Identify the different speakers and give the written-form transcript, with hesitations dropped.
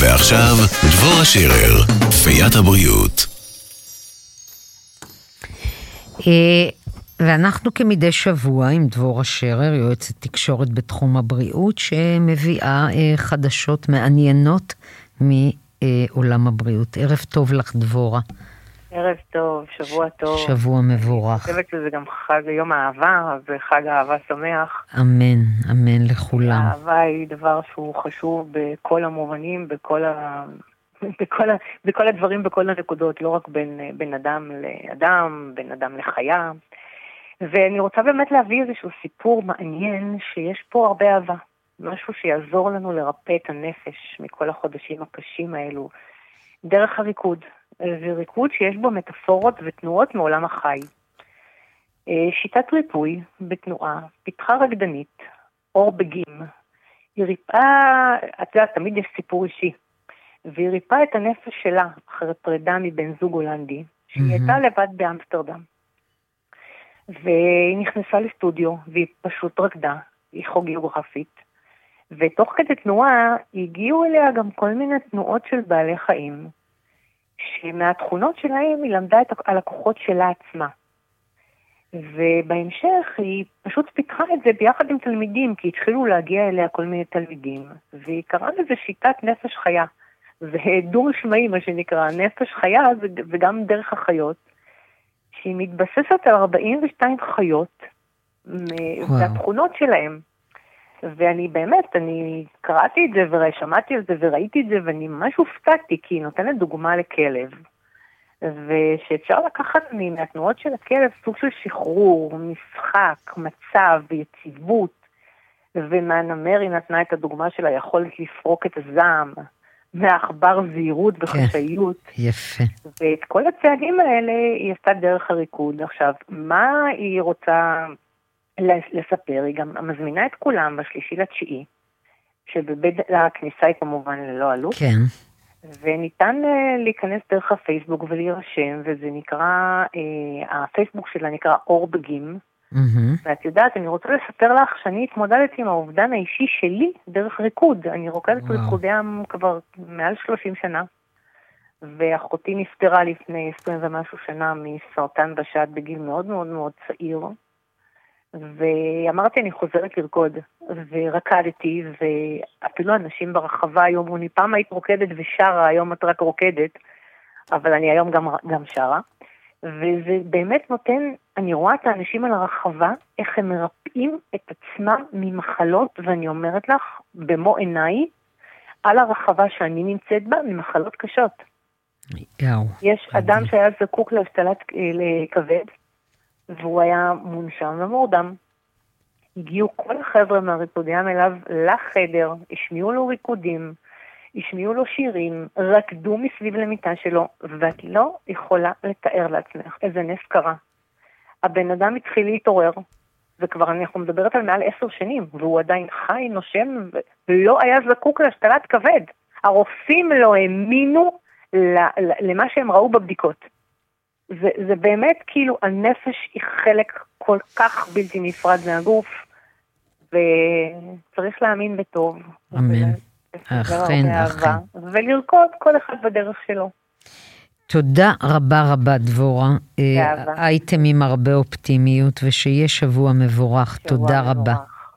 Speaker 1: ועכשיו, דבורה שרר, פיית הבריאות.
Speaker 2: ואנחנו כמדי שבוע עם דבורה שרר, יועצת תקשורת בתחום הבריאות, שמביאה חדשות מעניינות מעולם הבריאות. ערב טוב לך דבורה.
Speaker 3: ערב טוב, שבוע טוב.
Speaker 2: שבוע מבורך.
Speaker 3: אני חושבת שזה גם חג יום האהבה, אז חג האהבה שמח.
Speaker 2: אמן, אמן לכולם.
Speaker 3: האהבה היא דבר שהוא חשוב בכל המובנים, בכל הדברים, בכל הנקודות, לא רק בין אדם לאדם, בין אדם לחיה. ואני רוצה באמת להביא איזשהו סיפור מעניין שיש פה הרבה אהבה. משהו שיעזור לנו לרפא את הנפש מכל החודשים הקשים האלו, דרך הריקוד. זה ריקוד שיש בו מטאפורות ותנועות מעולם החי. שיטת ריפוי בתנועה, פיתחה רקדנית, אור בגים. היא ריפאה, את יודעת, תמיד יש סיפור אישי, והיא ריפאה את הנפש שלה אחרי פרידה מבן זוג הולנדי, שהיא הייתה לבד באמסטרדם. והיא נכנסה לסטודיו, והיא פשוט רקדה, היא כוריאוגרפית, ותוך כדי תנועה הגיעו אליה גם כל מיני תנועות של בעלי חיים, שמהתכונות שלהם היא למדה על הכוחות שלה עצמה. ובהמשך היא פשוט פיתחה את זה ביחד עם תלמידים, כי התחילו להגיע אליה כל מיני תלמידים, והיא קראה לזה שיטת נפש חיה. זה דו משמעי מה שנקרא, נפש חיה וגם דרך החיות, שהיא מתבססת על 42 חיות, והתכונות שלהם. ואני באמת, אני קראתי את זה ושמעתי את זה וראיתי את זה, ואני ממש הופתעתי, כי היא נותנת דוגמה לכלב. ושאפשר לקחת מהתנועות של הכלב סוג של שחרור, משחק, מצב ויציבות, ומהנמר היא נתנה את הדוגמה של היכולת לפרוק את הזעם, מהעכבר זהירות וחשאיות.
Speaker 2: יפה.
Speaker 3: ואת כל הצעדים האלה היא עשתה דרך הריקוד. עכשיו, מה היא רוצה לספר? היא גם מזמינה את כולם ב3.9, שבבית הכניסה היא כמובן ללא עלות.
Speaker 2: כן.
Speaker 3: וניתן להיכנס דרך הפייסבוק ולהירשם, וזה נקרא, הפייסבוק שלה נקרא אור בגים. ואת יודעת, אני רוצה לספר לך שאני התמודדתי עם האובדן האישי שלי דרך ריקוד. אני רוקדת ריקודי כבר מעל 30 שנה, ואחותי נפטרה לפני 20 ומשהו שנה מסרטן בשד בגיל מאוד מאוד מאוד צעיר, ואמרתי אני חוזרת לרקוד, ורקדתי, ואפילו אנשים ברחבה היום אמרו לי, פעם היית רוקדת ושרה, היום את רק רוקדת, אבל אני היום גם שרה, וזה באמת נותן, אני רואה את האנשים על הרחבה, איך הם מרפאים את עצמם ממחלות, ואני אומרת לך, במו עיניי, על הרחבה שאני נמצאת בה, ממחלות קשות. יש אדם שהיה זקוק להשתלת כבד, והוא היה מונשם ומורדם. הגיעו כל החבר'ה מהריקודים אליו לחדר, השמיעו לו ריקודים, השמיעו לו שירים, רקדו מסביב למיטה שלו, ואת לא יכולה לתאר לעצמך איזה נס קרה. הבן אדם התחיל להתעורר, וכבר אנחנו מדברת על מעל 10 שנים, והוא עדיין חי, נושם, ולא היה זקוק להשתלת כבד. הרופאים לא האמינו למה שהם ראו בבדיקות. זה באמת כאילו הנפש היא חלק כל כך בלתי נפרד מהגוף, וצריך להאמין בטוב.
Speaker 2: אמן. אכן, אכן.
Speaker 3: ולרקוד כל אחד בדרך שלו.
Speaker 2: תודה רבה רבה דבורה. אייטם עם הרבה אופטימיות, ושיהיה שבוע מבורך. תודה רבה.